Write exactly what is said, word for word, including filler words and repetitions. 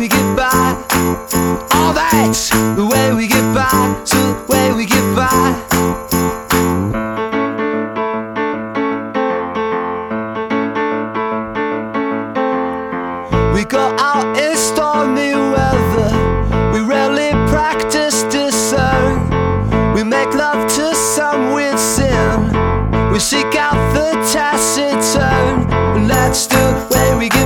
we get by. Oh, that's the way we get by. So the way we get by. We go out in stormy weather. We rarely practice discern. We make love to some weird sin. We seek out the taciturn. And that's the way we get